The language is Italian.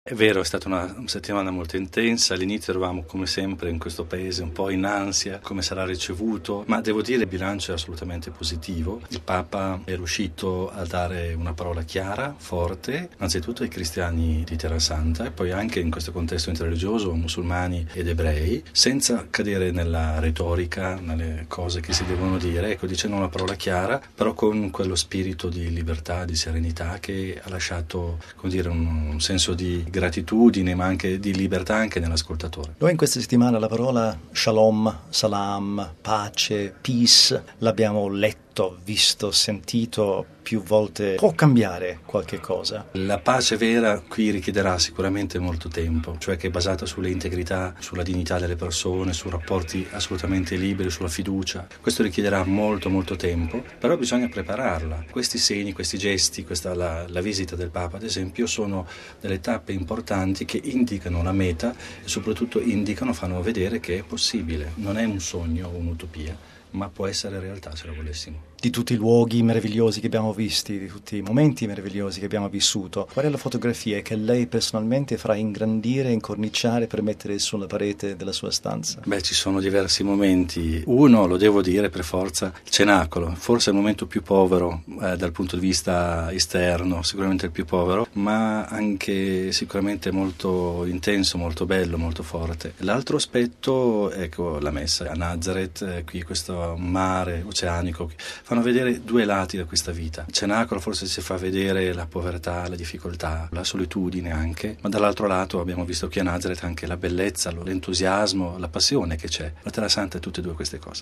È vero, è stata una settimana molto intensa. All'inizio eravamo come sempre in questo paese un po' in ansia, come sarà ricevuto, ma devo dire che il bilancio è assolutamente positivo. Il Papa è riuscito a dare una parola chiara, forte, anzitutto ai cristiani di Terrasanta e poi anche in questo contesto interreligioso, musulmani ed ebrei, senza cadere nella retorica, nelle cose che si devono dire, ecco, dicendo una parola chiara, però con quello spirito di libertà, di serenità che ha lasciato, come dire, un senso di gratitudine ma anche di libertà anche nell'ascoltatore. Noi in questa settimana la parola shalom, salam, pace, peace l'abbiamo letto, visto, sentito più volte. Può cambiare qualche cosa? La pace vera qui richiederà sicuramente molto tempo, cioè che è basata sull'integrità, sulla dignità delle persone, su rapporti assolutamente liberi, sulla fiducia. Questo richiederà molto tempo, però bisogna prepararla. Questi segni, questi gesti, la visita del Papa ad esempio sono delle tappe importanti che indicano la meta e soprattutto fanno vedere che è possibile. Non è un sogno o un'utopia, ma può essere realtà se lo volessimo. Di tutti i luoghi meravigliosi che abbiamo visti, di tutti i momenti meravigliosi che abbiamo vissuto, qual è la fotografia che lei personalmente farà ingrandire, incorniciare per mettere sulla parete della sua stanza? Beh, ci sono diversi momenti. Uno, lo devo dire per forza, il Cenacolo, forse è il momento più povero dal punto di vista esterno, sicuramente il più povero, ma anche sicuramente molto intenso, molto bello, molto forte. L'altro aspetto, ecco, la messa a Nazareth, qui questo mare oceanico, fanno vedere due lati da questa vita. Il Cenacolo forse ci fa vedere la povertà, la difficoltà, la solitudine anche, ma dall'altro lato abbiamo visto qui a Nazareth anche la bellezza, l'entusiasmo, la passione che c'è. La Terra Santa è tutte e due queste cose.